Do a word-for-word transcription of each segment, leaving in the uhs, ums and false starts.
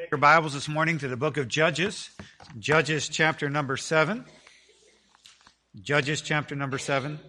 Your Bibles this morning to the book of Judges, Judges chapter number seven. Judges chapter number seven.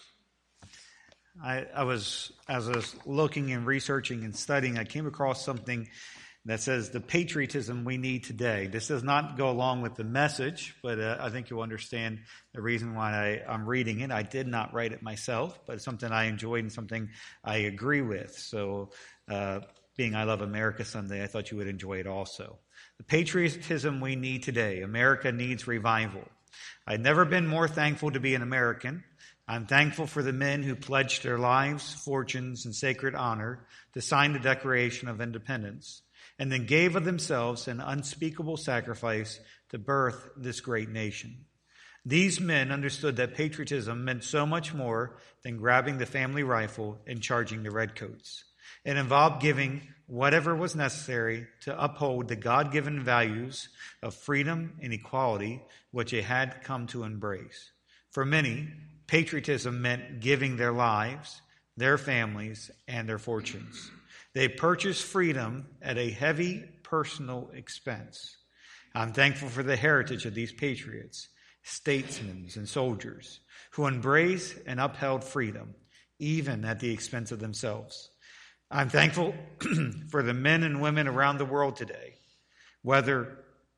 I, I was, as I was looking and researching and studying, I came across something that says the patriotism we need today. This does not go along with the message, but uh, I think you'll understand the reason why I, I'm reading it. I did not write it myself, but it's something I enjoyed and something I agree with. So, uh, being I Love America Sunday, I thought you would enjoy it also. The patriotism we need today. America needs revival. I've never been more thankful to be an American. I'm thankful for the men who pledged their lives, fortunes, and sacred honor to sign the Declaration of Independence, and then gave of themselves an unspeakable sacrifice to birth this great nation. These men understood that patriotism meant so much more than grabbing the family rifle and charging the redcoats. It involved giving whatever was necessary to uphold the God-given values of freedom and equality which they had come to embrace. For many, patriotism meant giving their lives, their families, and their fortunes. They purchased freedom at a heavy personal expense. I'm thankful for the heritage of these patriots, statesmen, and soldiers who embraced and upheld freedom, even at the expense of themselves. I'm thankful for the men and women around the world today, whether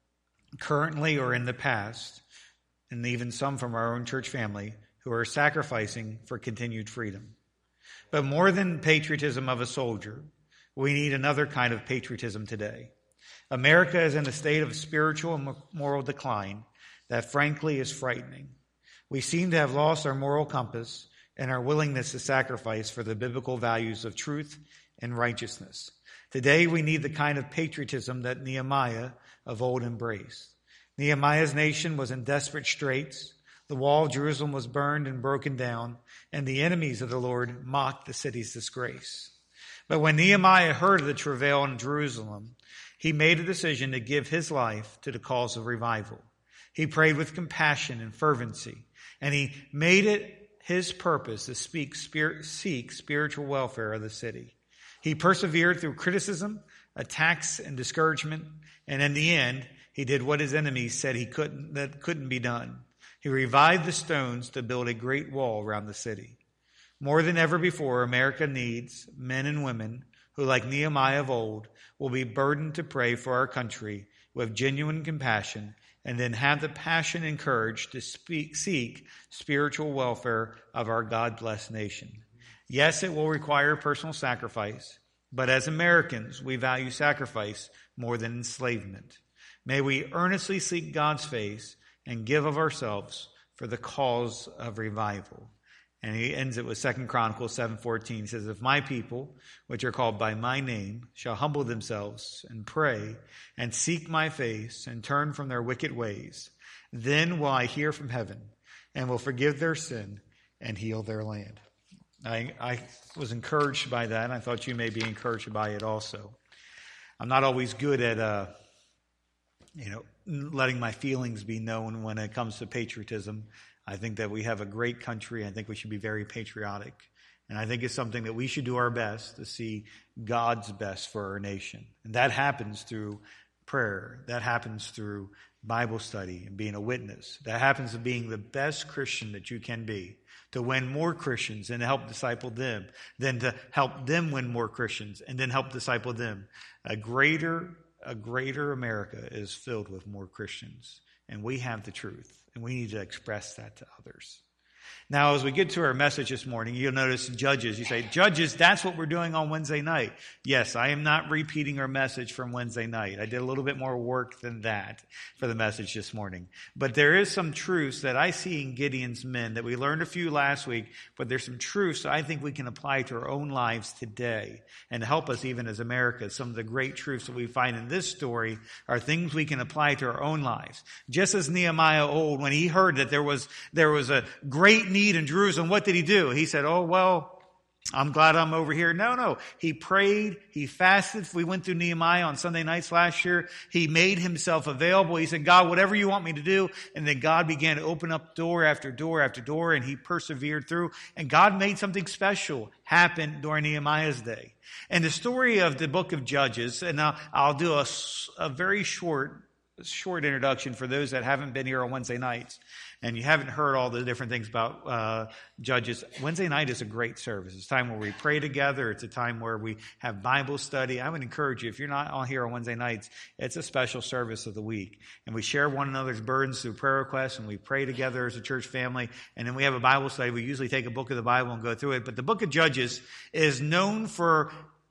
currently or in the past, and even some from our own church family, who are sacrificing for continued freedom. But more than patriotism of a soldier, we need another kind of patriotism today. America is in a state of spiritual and moral decline that frankly is frightening. We seem to have lost our moral compass and our willingness to sacrifice for the biblical values of truth and righteousness. Today we need the kind of patriotism that Nehemiah of old embraced. Nehemiah's nation was in desperate straits. The wall of Jerusalem was burned and broken down, and the enemies of the Lord mocked the city's disgrace. But when Nehemiah heard of the travail in Jerusalem, he made a decision to give his life to the cause of revival. He prayed with compassion and fervency, and he made it his purpose to speak, spirit, seek spiritual welfare of the city. He persevered through criticism, attacks, and discouragement, and in the end, he did what his enemies said he couldn't, that couldn't be done. He revived the stones to build a great wall around the city. More than ever before, America needs men and women who, like Nehemiah of old, will be burdened to pray for our country with genuine compassion and then have the passion and courage to speak, seek spiritual welfare of our God-blessed nation. Yes, it will require personal sacrifice, but as Americans, we value sacrifice more than enslavement. May we earnestly seek God's face and give of ourselves for the cause of revival. And he ends it with Second Chronicles seven fourteen. He says, if my people, which are called by my name, shall humble themselves and pray and seek my face and turn from their wicked ways, then will I hear from heaven and will forgive their sin and heal their land. I, I was encouraged by that, and I thought you may be encouraged by it also. I'm not always good at, uh, you know, letting my feelings be known when it comes to patriotism. I think that we have a great country. I think we should be very patriotic. And I think it's something that we should do our best to see God's best for our nation. And that happens through prayer. That happens through Bible study and being a witness. That happens to being the best Christian that you can be, to win more Christians and help disciple them, then to help them win more Christians and then help disciple them. A greater, a greater America is filled with more Christians. And we have the truth. And we need to express that to others. Now, as we get to our message this morning, you'll notice Judges. You say, Judges, that's what we're doing on Wednesday night. Yes, I am not repeating our message from Wednesday night. I did a little bit more work than that for the message this morning. But there is some truths that I see in Gideon's men that we learned a few last week, but there's some truths I think we can apply to our own lives today and help us even as America. Some of the great truths that we find in this story are things we can apply to our own lives. Just as Nehemiah old, when he heard that there was, there was a great need in Jerusalem, what did he do? He said, oh, well, I'm glad I'm over here. No, no. He prayed. He fasted. We went through Nehemiah on Sunday nights last year. He made himself available. He said, God, whatever you want me to do. And then God began to open up door after door after door, and he persevered through. And God made something special happen during Nehemiah's day. And the story of the book of Judges, and I'll, I'll do a, a very short, short introduction for those that haven't been here on Wednesday nights. And you haven't heard all the different things about uh, Judges. Wednesday night is a great service. It's a time where we pray together. It's a time where we have Bible study. I would encourage you, if you're not on here on Wednesday nights, it's a special service of the week. And we share one another's burdens through prayer requests, and we pray together as a church family. And then we have a Bible study. We usually take a book of the Bible and go through it. But the book of Judges is known for,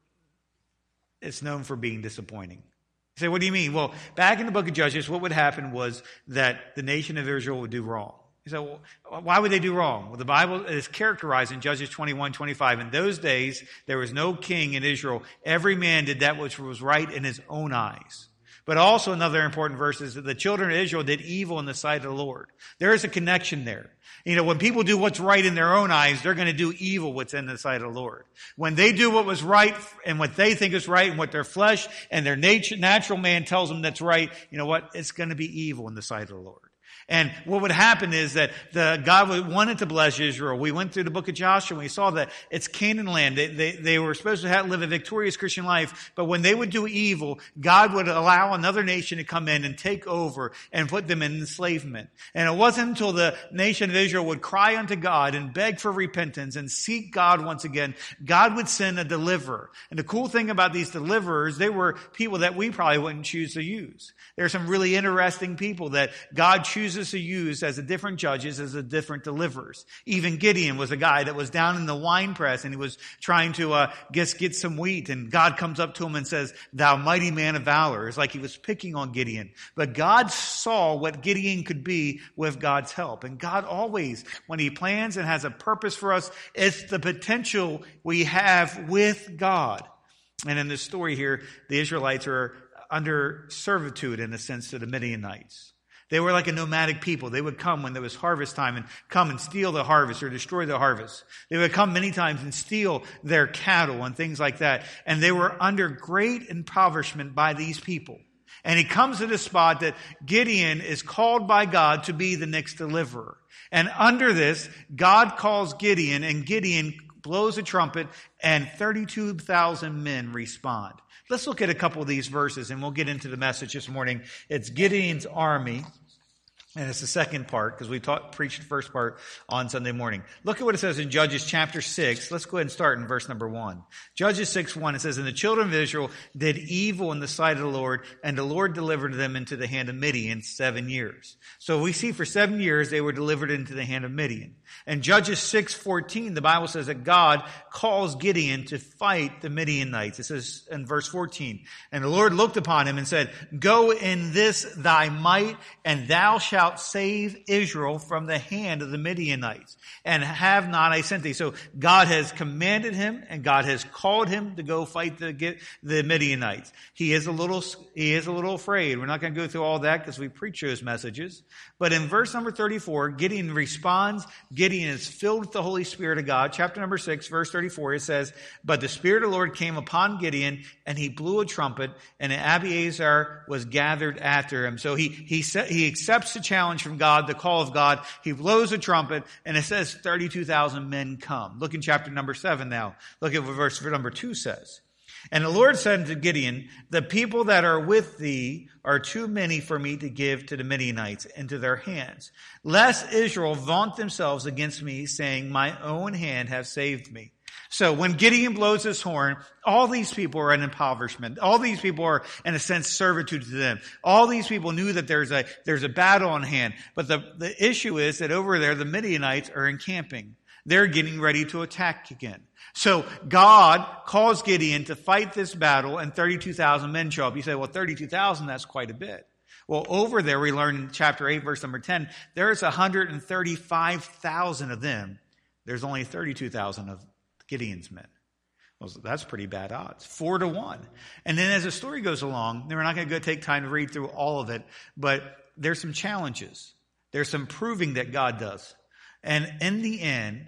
it's known for being disappointing. You say, what do you mean? Well, back in the book of Judges, what would happen was that the nation of Israel would do wrong. You say, well, why would they do wrong? Well, the Bible is characterized in Judges twenty-one, twenty-five. In those days, there was no king in Israel. Every man did that which was right in his own eyes. But also another important verse is that the children of Israel did evil in the sight of the Lord. There is a connection there. You know, when people do what's right in their own eyes, they're going to do evil what's in the sight of the Lord. When they do what was right and what they think is right and what their flesh and their nature, natural man tells them that's right, you know what? It's going to be evil in the sight of the Lord. And what would happen is that the God wanted to bless Israel. We went through the book of Joshua and we saw that it's Canaan land. They, they, they were supposed to have, live a victorious Christian life, but when they would do evil, God would allow another nation to come in and take over and put them in enslavement. And it wasn't until the nation of Israel would cry unto God and beg for repentance and seek God once again, God would send a deliverer. And the cool thing about these deliverers, they were people that we probably wouldn't choose to use. There are some really interesting people that God chooses to use as a different judges, as a different deliverers. Even Gideon was a guy that was down in the wine press and he was trying to uh, get, get some wheat, and God comes up to him and says, thou mighty man of valor. It's like he was picking on Gideon. But God saw what Gideon could be with God's help. And God always, when he plans and has a purpose for us, it's the potential we have with God. And in this story here, the Israelites are under servitude in a sense to the Midianites. They were like a nomadic people. They would come when there was harvest time and come and steal the harvest or destroy the harvest. They would come many times and steal their cattle and things like that. And they were under great impoverishment by these people. And he comes to the spot that Gideon is called by God to be the next deliverer. And under this, God calls Gideon, and Gideon blows a trumpet, and thirty-two thousand men respond. Let's look at a couple of these verses, and we'll get into the message this morning. It's Gideon's army. And it's the second part, because we taught, preached the first part on Sunday morning. Look at what it says in Judges chapter six. Let's go ahead and start in verse number one. Judges six one, it says, and the children of Israel did evil in the sight of the Lord, and the Lord delivered them into the hand of Midian seven years. So we see for seven years they were delivered into the hand of Midian. And Judges six fourteen, the Bible says that God calls Gideon to fight the Midianites. It says in verse fourteen, and the Lord looked upon him and said, go in this thy might, and thou shalt save Israel from the hand of the Midianites, and have not I sent thee. So God has commanded him, and God has called him to go fight the the Midianites. He is a little he is a little afraid. We're not going to go through all that because we preach those messages. But in verse number thirty-four, Gideon responds. Gideon is filled with the Holy Spirit of God. Chapter number six, verse thirty-four, it says, but the Spirit of the Lord came upon Gideon, and he blew a trumpet, and Abiathar was gathered after him. So he he he accepts the challenge from God, the call of God. He blows a trumpet, and it says thirty-two thousand men come. Look in chapter number seven now. Look at what verse number two says. And the Lord said to Gideon, the people that are with thee are too many for me to give to the Midianites into their hands, lest Israel vaunt themselves against me, saying, my own hand hath saved me. So when Gideon blows his horn, all these people are in impoverishment. All these people are, in a sense, servitude to them. All these people knew that there's a, there's a battle on hand. But the, the issue is that over there, the Midianites are encamping. They're getting ready to attack again. So God calls Gideon to fight this battle, and thirty-two thousand men show up. You say, well, thirty-two thousand, that's quite a bit. Well, over there, we learn in chapter eight, verse number ten, there's one hundred thirty-five thousand of them. There's only thirty-two thousand of Gideon's men. Well, that's pretty bad odds. Four to one. And then as the story goes along, we're not going to go take time to read through all of it, but there's some challenges. There's some proving that God does. And in the end,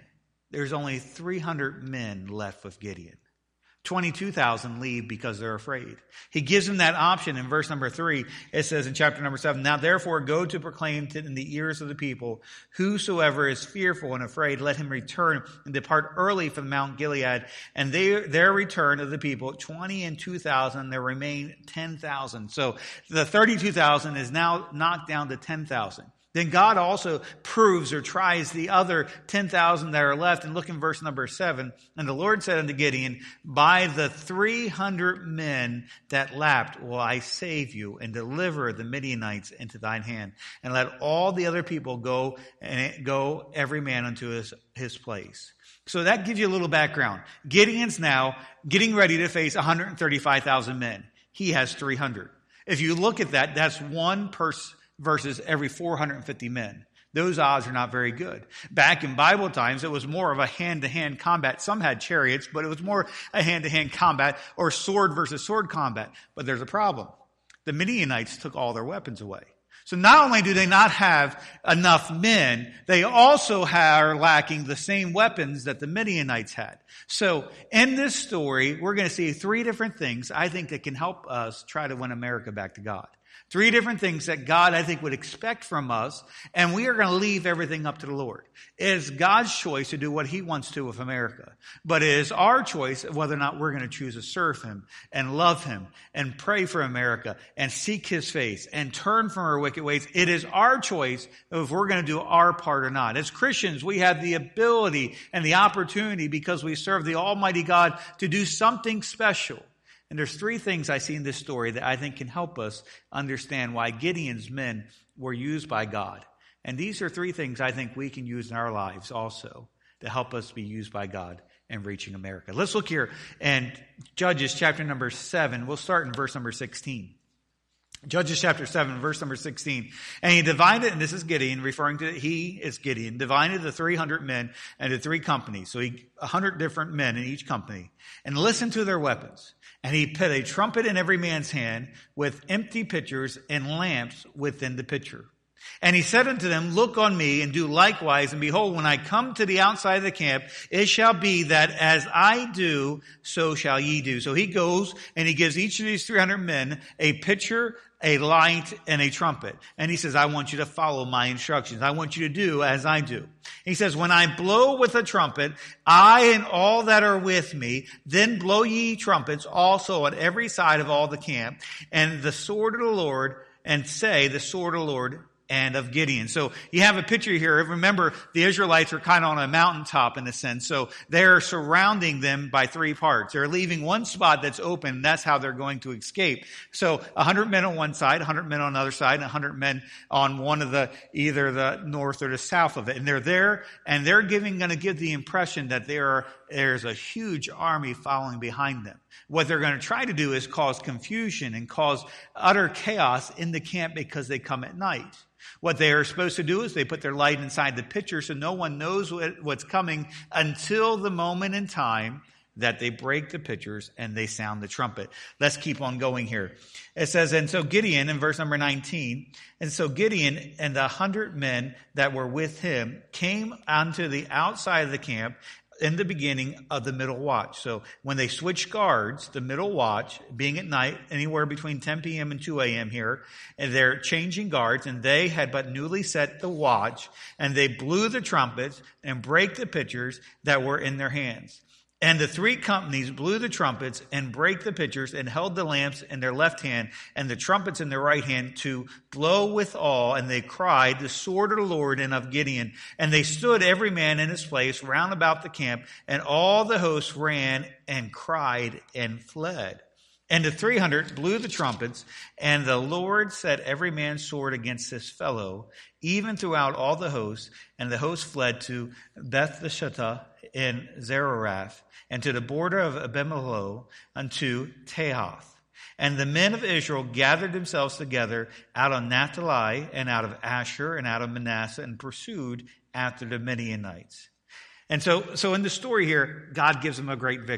there's only three hundred men left with Gideon. twenty-two thousand leave because they're afraid. He gives them that option in verse number three. It says in chapter number seven, now therefore go to proclaim to, in the ears of the people, whosoever is fearful and afraid, let him return and depart early from Mount Gilead. And they, their return of the people, twenty and two thousand, there remain ten thousand. So the thirty-two thousand is now knocked down to ten thousand. Then God also proves or tries the other ten thousand that are left. And look in verse number seven. And the Lord said unto Gideon, by the three hundred men that lapped will I save you and deliver the Midianites into thine hand. And let all the other people go and go every man unto his, his place. So that gives you a little background. Gideon's now getting ready to face one hundred thirty-five thousand men. He has three hundred. If you look at that, that's one person versus every four hundred fifty men. Those odds are not very good. Back in Bible times, it was more of a hand-to-hand combat. Some had chariots, but it was more a hand-to-hand combat or sword versus sword combat. But there's a problem. The Midianites took all their weapons away. So not only do they not have enough men, they also are lacking the same weapons that the Midianites had. So in this story, we're going to see three different things I think that can help us try to win America back to God. Three different things that God, I think, would expect from us, and we are going to leave everything up to the Lord. It is God's choice to do what he wants to with America, but it is our choice whether or not we're going to choose to serve him and love him and pray for America and seek his face and turn from our wicked ways. It is our choice if we're going to do our part or not. As Christians, we have the ability and the opportunity, because we serve the Almighty God, to do something special. And there's three things I see in this story that I think can help us understand why Gideon's men were used by God. And these are three things I think we can use in our lives also to help us be used by God in reaching America. Let's look here in Judges chapter number seven. We'll start in verse number sixteen. Judges chapter seven, verse number sixteen. And he divided, and this is Gideon, referring to, he is Gideon, divided the three hundred men into three companies. So he, one hundred different men in each company. And listened to their weapons. And he put a trumpet in every man's hand with empty pitchers and lamps within the pitcher. And he said unto them, look on me and do likewise. And behold, when I come to the outside of the camp, it shall be that as I do, so shall ye do. So he goes and he gives each of these three hundred men a pitcher, a light, and a trumpet. And he says, I want you to follow my instructions. I want you to do as I do. He says, when I blow with a trumpet, I and all that are with me, then blow ye trumpets also at every side of all the camp, and the sword of the Lord, and say, the sword of the Lord and of Gideon. So you have a picture here. Remember, the Israelites are kind of on a mountaintop in a sense. So they're surrounding them by three parts. They're leaving one spot that's open. That's how they're going to escape. So one hundred men on one side, one hundred men on the other side, and one hundred men on one of the, either the north or the south of it. And they're there, and they're giving, going to give the impression that there are, there's a huge army following behind them. What they're going to try to do is cause confusion and cause utter chaos in the camp because they come at night. What they are supposed to do is they put their light inside the pitcher so no one knows what, what's coming until the moment in time that they break the pitchers and they sound the trumpet. Let's keep on going here. It says, and so Gideon, in verse number nineteen, and so Gideon and the hundred men that were with him came onto the outside of the camp in the beginning of the middle watch. So when they switch guards, the middle watch, being at night, anywhere between ten p.m. and two a.m. here, and they're changing guards, and they had but newly set the watch, and they blew the trumpets and brake the pitchers that were in their hands. And the three companies blew the trumpets and brake the pitchers and held the lamps in their left hand and the trumpets in their right hand to blow withal. And they cried, the sword of the Lord and of Gideon. And they stood every man in his place round about the camp, and all the hosts ran and cried and fled. And the three hundred blew the trumpets, and the Lord set every man's sword against his fellow, even throughout all the hosts. And the hosts fled to Beth-Shittah in Zererath, and to the border of Abimelech, unto Tehath. And the men of Israel gathered themselves together out of Naphtali, and out of Asher, and out of Manasseh, and pursued after the Midianites. And so, so in the story here, God gives them a great victory.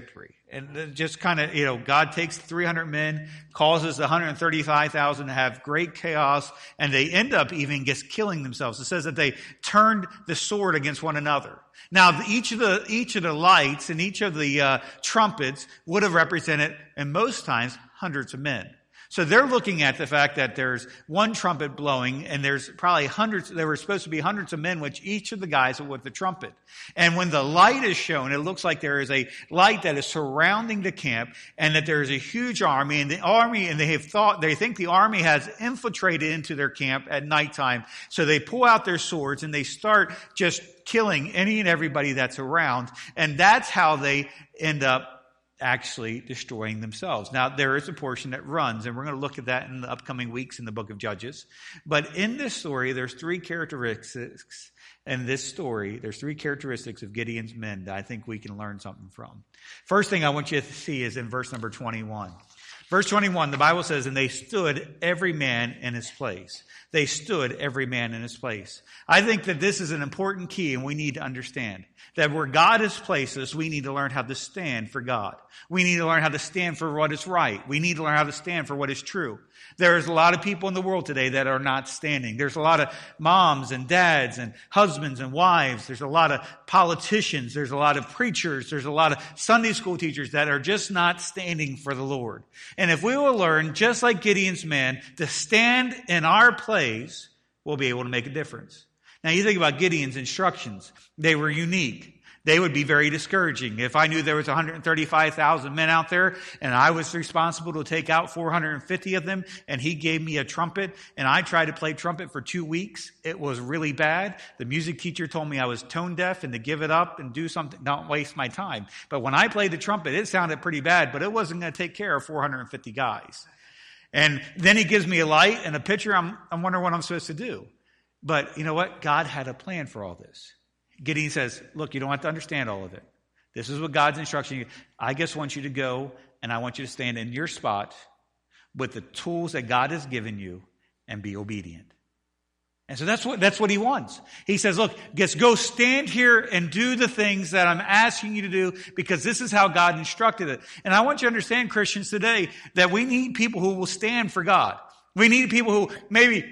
And just kind of, you know, God takes three hundred men, causes one hundred thirty-five thousand to have great chaos, and they end up even just killing themselves. It says that they turned the sword against one another. Now, each of the each of the lights and each of the uh, trumpets would have represented, and most times, hundreds of men. So they're looking at the fact that there's one trumpet blowing, and there's probably hundreds, there were supposed to be hundreds of men, which each of the guys are with the trumpet. And when the light is shown, it looks like there is a light that is surrounding the camp, and that there is a huge army, and the army, and they have thought, they think the army has infiltrated into their camp at nighttime. So they pull out their swords, and they start just killing any and everybody that's around. And that's how they end up actually destroying themselves. Now, there is a portion that runs, and we're going to look at that in the upcoming weeks in the book of Judges. But in this story, there's three characteristics. In this story, there's three characteristics of Gideon's men that I think we can learn something from. First thing I want you to see is in verse number twenty-one. Verse twenty-one, the Bible says, and they stood every man in his place. They stood every man in his place. I think that this is an important key, and we need to understand that where God has placed us, we need to learn how to stand for God. We need to learn how to stand for what is right. We need to learn how to stand for what is true. There's a lot of people in the world today that are not standing. There's a lot of moms and dads and husbands and wives. There's a lot of politicians. There's a lot of preachers. There's a lot of Sunday school teachers that are just not standing for the Lord. And if we will learn, just like Gideon's men, to stand in our place, we'll be able to make a difference. Now, you think about Gideon's instructions. They were unique. They would be very discouraging. If I knew there was one hundred thirty-five thousand men out there and I was responsible to take out four hundred fifty of them, and he gave me a trumpet and I tried to play trumpet for two weeks, it was really bad. The music teacher told me I was tone deaf and to give it up and do something, not waste my time. But when I played the trumpet, it sounded pretty bad, but it wasn't going to take care of four hundred fifty guys. And then he gives me a light and a picture. I'm, I'm wondering what I'm supposed to do. But you know what? God had a plan for all this. Gideon says, look, you don't have to understand all of it. This is what God's instructing you. I just want you to go, and I want you to stand in your spot with the tools that God has given you and be obedient. And so that's what, that's what he wants. He says, look, just go stand here and do the things that I'm asking you to do, because this is how God instructed it. And I want you to understand, Christians today, that we need people who will stand for God. We need people who maybe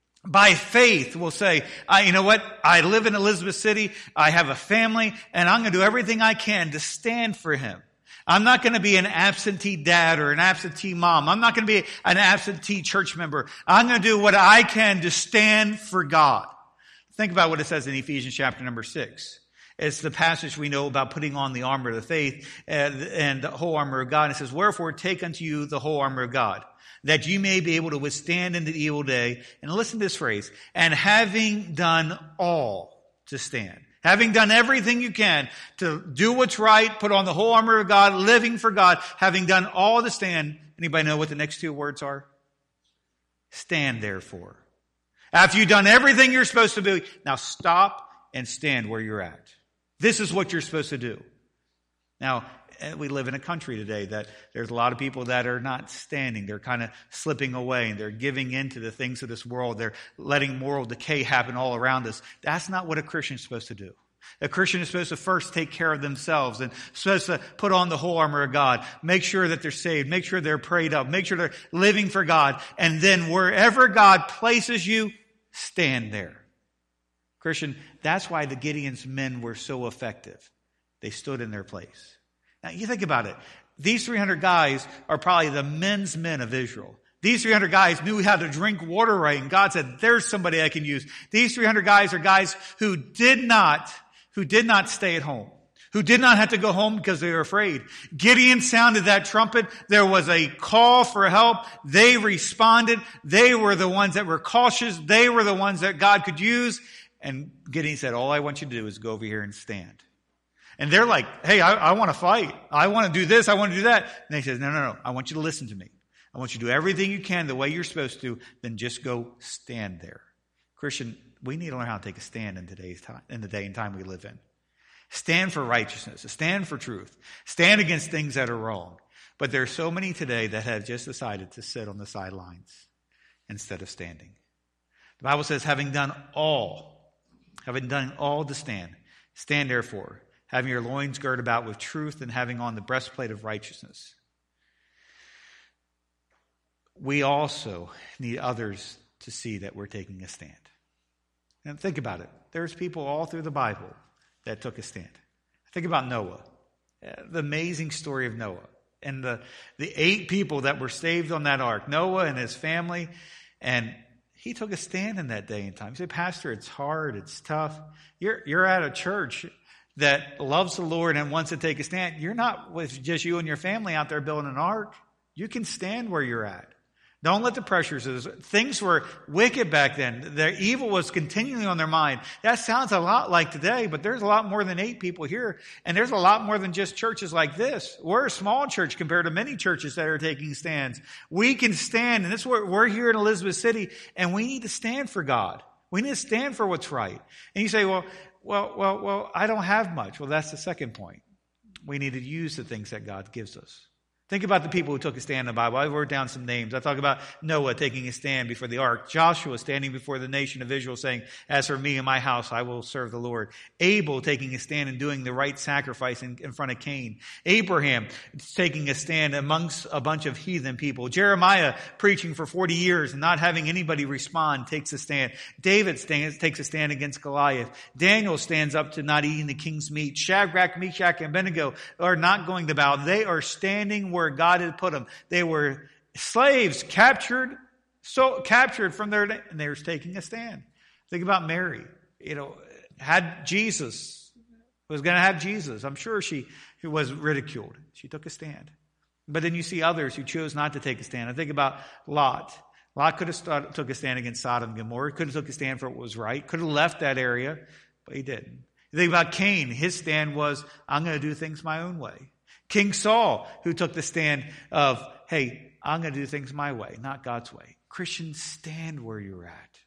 by faith will say, I, you know what? I live in Elizabeth City. I have a family, and I'm going to do everything I can to stand for him. I'm not going to be an absentee dad or an absentee mom. I'm not going to be an absentee church member. I'm going to do what I can to stand for God. Think about what it says in Ephesians chapter number six. It's the passage we know about putting on the armor of the faith and, and the whole armor of God. And it says, wherefore take unto you the whole armor of God, that you may be able to withstand in the evil day. And listen to this phrase, and having done all to stand. Having done everything you can to do what's right, put on the whole armor of God, living for God, having done all to stand. Anybody know what the next two words are? Stand therefore. After you've done everything you're supposed to do, now stop and stand where you're at. This is what you're supposed to do. Now, we live in a country today that there's a lot of people that are not standing. They're kind of slipping away, and they're giving in to the things of this world. They're letting moral decay happen all around us. That's not what a Christian is supposed to do. A Christian is supposed to first take care of themselves and supposed to put on the whole armor of God. Make sure that they're saved. Make sure they're prayed up. Make sure they're living for God. And then wherever God places you, stand there. Christian, that's why the Gideon's men were so effective. They stood in their place. Now, you think about it. These three hundred guys are probably the men's men of Israel. These three hundred guys knew how to drink water right, and God said, there's somebody I can use. These three hundred guys are guys who did not, who did not stay at home, who did not have to go home because they were afraid. Gideon sounded that trumpet. There was a call for help. They responded. They were the ones that were cautious. They were the ones that God could use. And Gideon said, all I want you to do is go over here and stand. And they're like, hey, I, I want to fight. I want to do this. I want to do that. And he says, no, no, no. I want you to listen to me. I want you to do everything you can the way you're supposed to. Then just go stand there. Christian, we need to learn how to take a stand in today's time, in the day and time we live in. Stand for righteousness. Stand for truth. Stand against things that are wrong. But there are so many today that have just decided to sit on the sidelines instead of standing. The Bible says, having done all, having done all to stand, stand therefore. having your loins girded about with truth and having on the breastplate of righteousness. We also need others to see that we're taking a stand. And think about it. There's people all through the Bible that took a stand. Think about Noah, the amazing story of Noah, and the, the eight people that were saved on that ark, Noah and his family, and he took a stand in that day and time. You say, Pastor, it's hard, it's tough. You're, you're at a church that loves the Lord and wants to take a stand. You're not with just you and your family out there building an ark. You can stand where you're at. Don't let the pressures of this. Things were wicked back then. Their evil was continually on their mind. That sounds a lot like today, but there's a lot more than eight people here. And there's a lot more than just churches like this. We're a small church compared to many churches that are taking stands. We can stand, and this is what we're here in Elizabeth City, and we need to stand for God. We need to stand for what's right. And you say, well, well, well, well, I don't have much. Well, that's the second point. We need to use the things that God gives us. Think about the people who took a stand in the Bible. I wrote down some names. I talk about Noah taking a stand before the ark. Joshua standing before the nation of Israel saying, as for me and my house, I will serve the Lord. Abel taking a stand and doing the right sacrifice in, in front of Cain. Abraham taking a stand amongst a bunch of heathen people. Jeremiah preaching for forty years and not having anybody respond takes a stand. David stands, takes a stand against Goliath. Daniel stands up to not eating the king's meat. Shadrach, Meshach, and Abednego are not going to bow. They are standing where God had put them. They were slaves captured, so captured from their, and they were taking a stand. Think about Mary. You know, had Jesus, was going to have Jesus. I'm sure she, she was ridiculed. She took a stand. But then you see others who chose not to take a stand. I think about Lot. Lot could have started, took a stand against Sodom and Gomorrah. Could have took a stand for what was right. Could have left that area, but he didn't. You think about Cain. His stand was, I'm going to do things my own way. King Saul, who took the stand of, hey, I'm going to do things my way, not God's way. Christians, stand where you're at.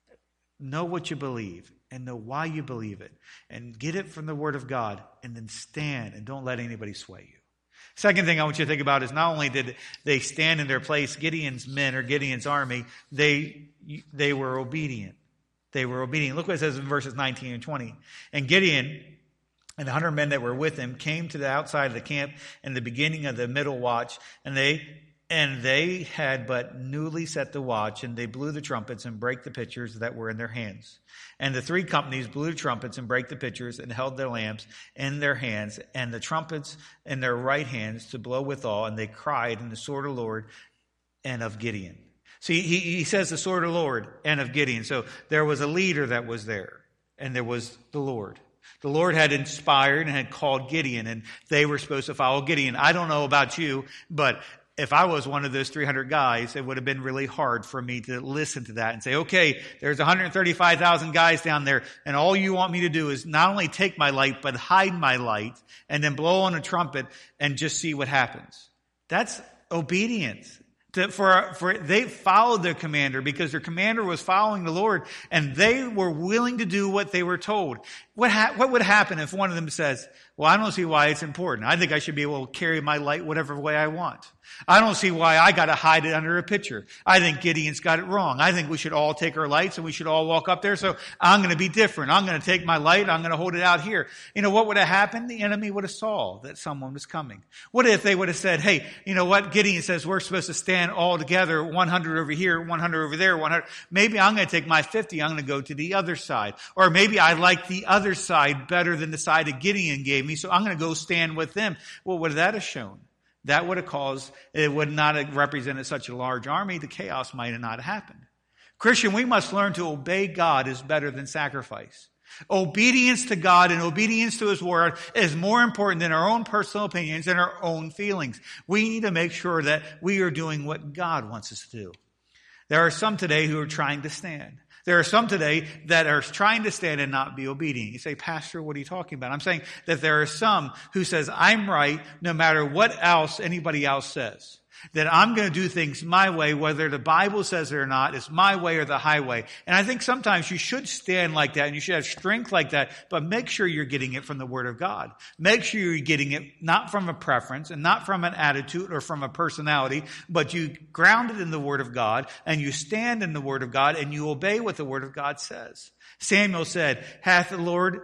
Know what you believe and know why you believe it. And get it from the Word of God and then stand and don't let anybody sway you. Second thing I want you to think about is not only did they stand in their place, Gideon's men or Gideon's army, they, they were obedient. They were obedient. Look what it says in verses nineteen and twenty. And Gideon and the hundred men that were with him came to the outside of the camp in the beginning of the middle watch, and they and they had but newly set the watch, and they blew the trumpets and brake the pitchers that were in their hands. And the three companies blew the trumpets and brake the pitchers and held their lamps in their hands, and the trumpets in their right hands to blow withal, and they cried in the sword of the Lord and of Gideon. See, he, he says the sword of the Lord and of Gideon. So there was a leader that was there, and there was the Lord. The Lord had inspired and had called Gideon, and they were supposed to follow Gideon. I don't know about you, but if I was one of those three hundred guys, it would have been really hard for me to listen to that and say, okay, there's one hundred thirty-five thousand guys down there, and all you want me to do is not only take my light, but hide my light, and then blow on a trumpet and just see what happens. That's obedience. To, for, for they followed their commander because their commander was following the Lord, and they were willing to do what they were told. What ha- what would happen if one of them says, well, I don't see why it's important. I think I should be able to carry my light whatever way I want. I don't see why I got to hide it under a pitcher. I think Gideon's got it wrong. I think we should all take our lights and we should all walk up there. So I'm going to be different. I'm going to take my light. I'm going to hold it out here. You know, what would have happened? The enemy would have saw that someone was coming. What if they would have said, hey, you know what? Gideon says we're supposed to stand all together, one hundred over here, one hundred over there, one hundred. Maybe I'm going to take my fifty. I'm going to go to the other side. Or maybe I like the other side better than the side that Gideon gave me, so I'm going to go stand with them. Well, what would that have shown? That would have caused, it would not have represented such a large army. The chaos might have not happened. Christian, we must learn to obey God is better than sacrifice. Obedience to God and obedience to His Word is more important than our own personal opinions and our own feelings. We need to make sure that we are doing what God wants us to do. There are some today who are trying to stand. There are some today that are trying to stand and not be obedient. You say, Pastor, what are you talking about? I'm saying that there are some who says, I'm right no matter what else anybody else says. That I'm going to do things my way, whether the Bible says it or not. It's my way or the highway. And I think sometimes you should stand like that and you should have strength like that, but make sure you're getting it from the Word of God. Make sure you're getting it not from a preference and not from an attitude or from a personality, but you ground it in the Word of God and you stand in the Word of God and you obey what the Word of God says. Samuel said, hath the Lord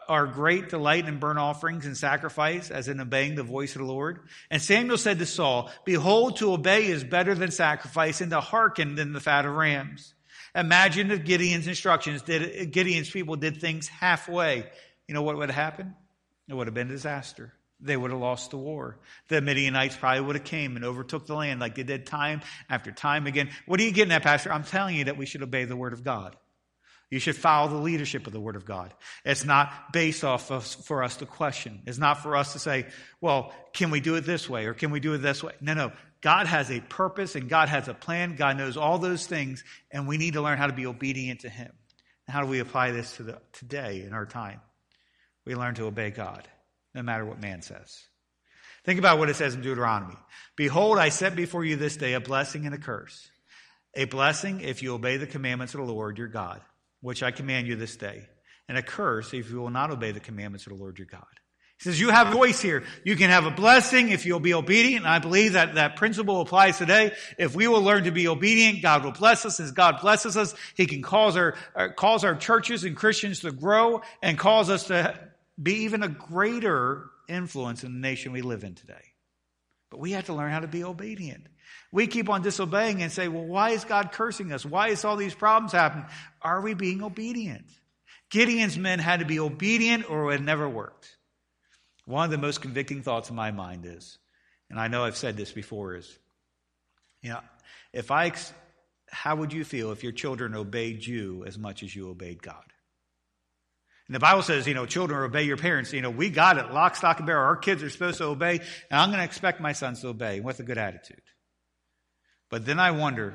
our great delight in burnt offerings and sacrifice as in obeying the voice of the Lord? And Samuel said to Saul, behold, to obey is better than sacrifice, and to hearken than the fat of rams. Imagine if Gideon's instructions did, Gideon's people did things halfway. You know what would have happened? It would have been a disaster. They would have lost the war. The Midianites probably would have came and overtook the land like they did time after time again. What are you getting at, Pastor? I'm telling you that we should obey the word of God. You should follow the leadership of the word of God. It's not based off of for us to question. It's not for us to say, well, can we do it this way or can we do it this way? No, no. God has a purpose and God has a plan. God knows all those things, and we need to learn how to be obedient to him. And how do we apply this to the today in our time? We learn to obey God, no matter what man says. Think about what it says in Deuteronomy. Behold, I set before you this day a blessing and a curse. A blessing if you obey the commandments of the Lord your God, which I command you this day. And a curse if you will not obey the commandments of the Lord your God. He says, you have a choice here. You can have a blessing if you'll be obedient. And I believe that that principle applies today. If we will learn to be obedient, God will bless us. As God blesses us, he can cause our, cause our churches and Christians to grow and cause us to be even a greater influence in the nation we live in today. But we have to learn how to be obedient. We keep on disobeying and say, well, why is God cursing us? Why is all these problems happening? Are we being obedient? Gideon's men had to be obedient or it would never worked. One of the most convicting thoughts in my mind is, and I know I've said this before, is, you know, if I, how would you feel if your children obeyed you as much as you obeyed God? And the Bible says, you know, children obey your parents. You know, we got it, lock, stock, and barrel. Our kids are supposed to obey, and I'm going to expect my sons to obey with a good attitude. But then I wonder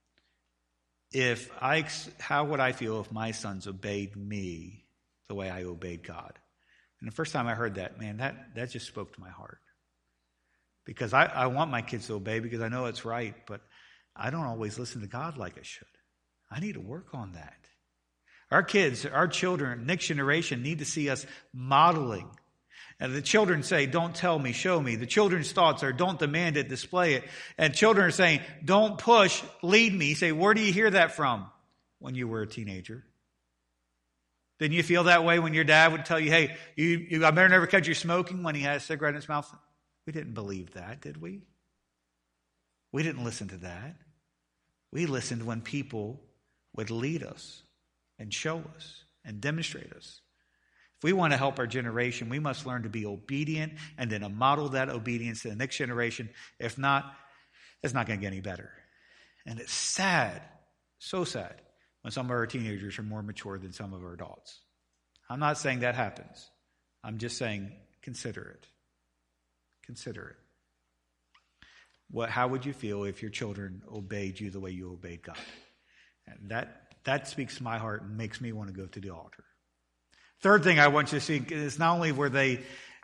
if I, how would I feel if my sons obeyed me the way I obeyed God? And the first time I heard that, man, that, that just spoke to my heart. Because I, I want my kids to obey because I know it's right, but I don't always listen to God like I should. I need to work on that. Our kids, our children, next generation need to see us modeling. And the children say, don't tell me, show me. The children's thoughts are, don't demand it, display it. And children are saying, don't push, lead me. You say, where do you hear that from? When you were a teenager. Didn't you feel that way when your dad would tell you, hey, you, you, I better never catch you smoking when he had a cigarette in his mouth? We didn't believe that, did we? We didn't listen to that. We listened when people would lead us and show us and demonstrate us. If we want to help our generation, we must learn to be obedient and then model that obedience to the next generation. If not, it's not going to get any better. And it's sad, so sad, when some of our teenagers are more mature than some of our adults. I'm not saying that happens. I'm just saying consider it. Consider it. What, how would you feel if your children obeyed you the way you obeyed God? And that, that speaks to my heart and makes me want to go to the altar. Third thing I want you to see is not only were they,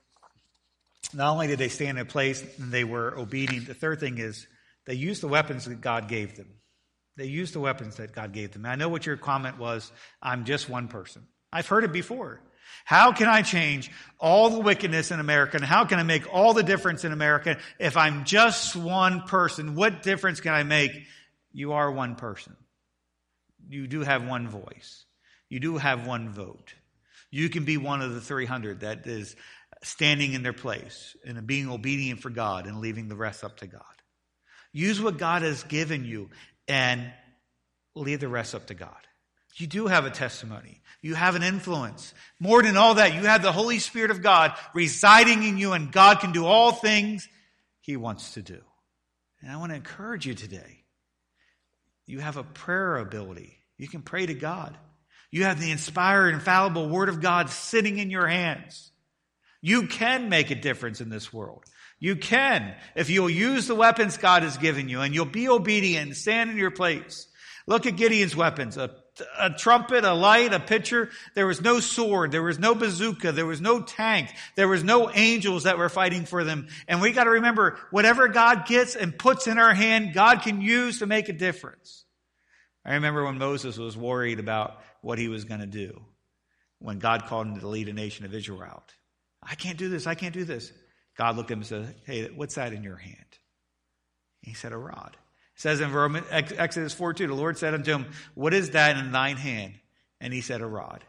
not only did they stand in place and they were obedient, the third thing is they used the weapons that God gave them. They used the weapons that God gave them. I know what your comment was, I'm just one person. I've heard it before. How can I change all the wickedness in America? And how can I make all the difference in America if I'm just one person? What difference can I make? You are one person. You do have one voice. You do have one vote. You can be one of the three hundred that is standing in their place and being obedient for God and leaving the rest up to God. Use what God has given you and leave the rest up to God. You do have a testimony. You have an influence. More than all that, you have the Holy Spirit of God residing in you, and God can do all things He wants to do. And I want to encourage you today. You have a prayer ability. You can pray to God. You have the inspired, infallible Word of God sitting in your hands. You can make a difference in this world. You can, if you'll use the weapons God has given you, and you'll be obedient and stand in your place. Look at Gideon's weapons. A, a trumpet, a light, a pitcher. There was no sword. There was no bazooka. There was no tank. There was no angels that were fighting for them. And we got to remember, whatever God gets and puts in our hand, God can use to make a difference. I remember when Moses was worried about what he was going to do when God called him to lead a nation of Israel out. I can't do this. I can't do this. God looked at him and said, hey, what's that in your hand? He said, a rod. It says in Romans, Exodus four two, the Lord said unto him, what is that in thine hand? And he said, a rod.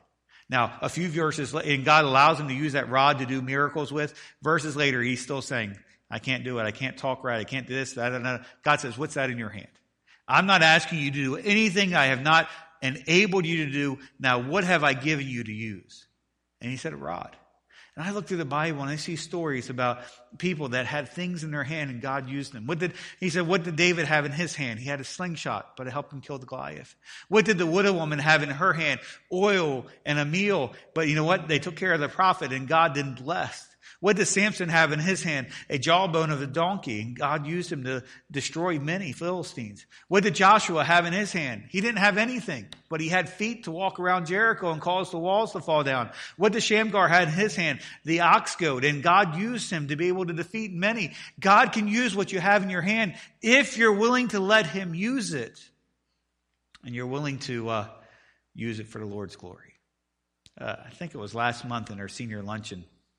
Now, a few verses, and God allows him to use that rod to do miracles with. Verses later, he's still saying, I can't do it. I can't talk right. I can't do this. That, that, that. God says, what's that in your hand? I'm not asking you to do anything I have not enabled you to do. Now, what have I given you to use? And he said, a rod. And I look through the Bible and I see stories about people that had things in their hand and God used them. What did, he said, what did David have in his hand? He had a slingshot, but it helped him kill the Goliath. What did the widow woman have in her hand? Oil and a meal. But you know what? They took care of the prophet and God didn't bless. What did Samson have in his hand? A jawbone of a donkey, and God used him to destroy many Philistines. What did Joshua have in his hand? He didn't have anything, but he had feet to walk around Jericho and cause the walls to fall down. What did Shamgar have in his hand? The ox goad, and God used him to be able to defeat many. God can use what you have in your hand if you're willing to let him use it, and you're willing to uh, use it for the Lord's glory. Uh, I think it was last month in our senior luncheon,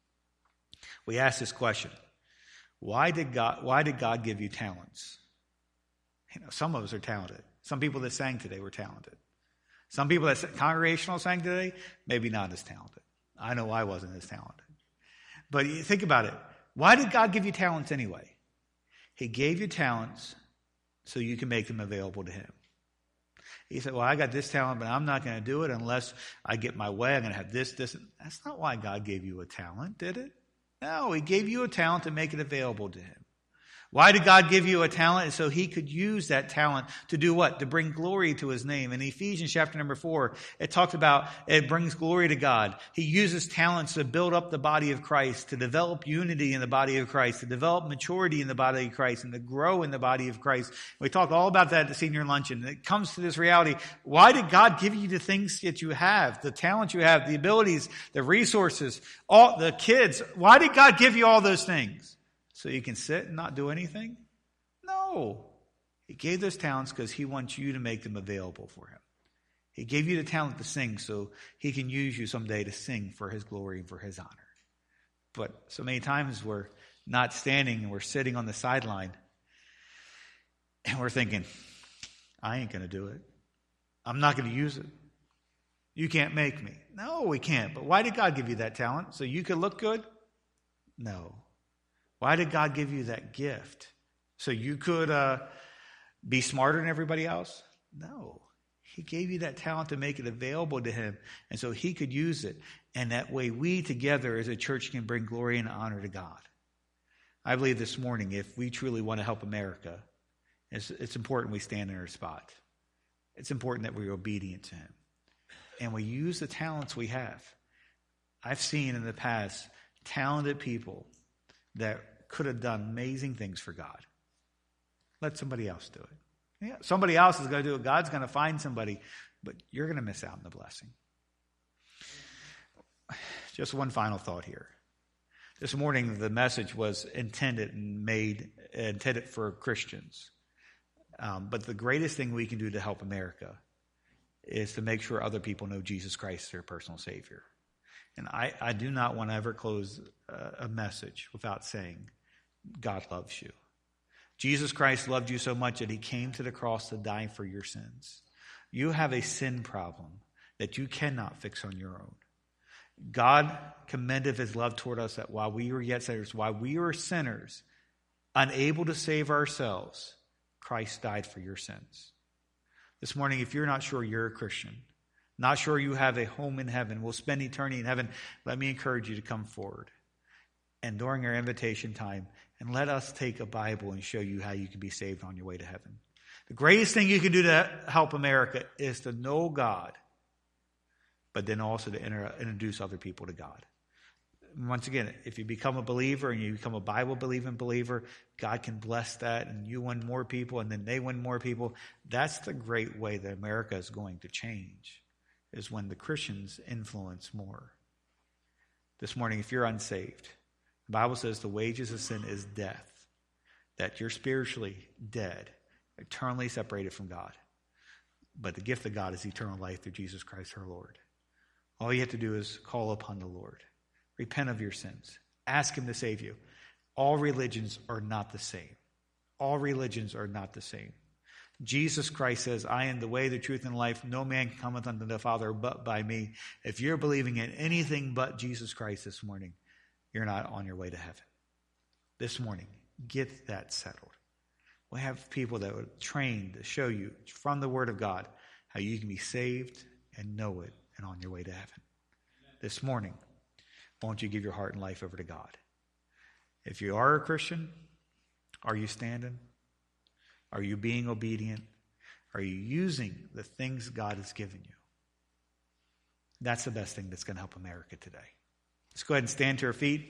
we asked this question: Why did God? Why did God give you talents? You know, some of us are talented. Some people that sang today were talented. Some people that congregational sang today, maybe not as talented. I know I wasn't as talented. But you think about it. Why did God give you talents anyway? He gave you talents so you can make them available to him. He said, well, I got this talent, but I'm not going to do it unless I get my way. I'm going to have this, this. That's not why God gave you a talent, did it? No, he gave you a talent to make it available to him. Why did God give you a talent? So he could use that talent to do what? To bring glory to his name. In Ephesians chapter number four, it talks about it brings glory to God. He uses talents to build up the body of Christ, to develop unity in the body of Christ, to develop maturity in the body of Christ, and to grow in the body of Christ. We talked all about that at the senior luncheon. It comes to this reality. Why did God give you the things that you have, the talent you have, the abilities, the resources, all the kids? Why did God give you all those things? So you can sit and not do anything? No. He gave those talents because he wants you to make them available for him. He gave you the talent to sing so he can use you someday to sing for his glory and for his honor. But so many times we're not standing and we're sitting on the sideline and we're thinking, I ain't going to do it. I'm not going to use it. You can't make me. No, we can't. But why did God give you that talent? So you could look good? No. Why did God give you that gift? So you could uh, be smarter than everybody else? No. He gave you that talent to make it available to him, and so he could use it. And that way we together as a church can bring glory and honor to God. I believe this morning, if we truly want to help America, it's, it's important we stand in our spot. It's important that we're obedient to him. And we use the talents we have. I've seen in the past talented people that could have done amazing things for God. Let somebody else do it. Yeah, somebody else is going to do it. God's going to find somebody, but you're going to miss out on the blessing. Just one final thought here. This morning, the message was intended and made intended for Christians. Um, but the greatest thing we can do to help America is to make sure other people know Jesus Christ, their personal Savior. And I, I do not want to ever close a, a message without saying, God loves you. Jesus Christ loved you so much that he came to the cross to die for your sins. You have a sin problem that you cannot fix on your own. God commended his love toward us that while we were yet sinners, while we were sinners, unable to save ourselves, Christ died for your sins. This morning, if you're not sure you're a Christian, not sure you have a home in heaven, will spend eternity in heaven, let me encourage you to come forward. And during our invitation time, and let us take a Bible and show you how you can be saved on your way to heaven. The greatest thing you can do to help America is to know God, but then also to inter- introduce other people to God. Once again, if you become a believer and you become a Bible-believing believer, God can bless that and you win more people and then they win more people. That's the great way that America is going to change, is when the Christians influence more. This morning, if you're unsaved, the Bible says the wages of sin is death, that you're spiritually dead, eternally separated from God. But the gift of God is eternal life through Jesus Christ our Lord. All you have to do is call upon the Lord. Repent of your sins. Ask him to save you. All religions are not the same. All religions are not the same. Jesus Christ says, I am the way, the truth, and life. No man cometh unto the Father but by me. If you're believing in anything but Jesus Christ this morning, you're not on your way to heaven. This morning, get that settled. We have people that are trained to show you from the Word of God how you can be saved and know it and on your way to heaven. This morning, won't you give your heart and life over to God? If you are a Christian, are you standing? Are you being obedient? Are you using the things God has given you? That's the best thing that's going to help America today. Let's go ahead and stand to our feet.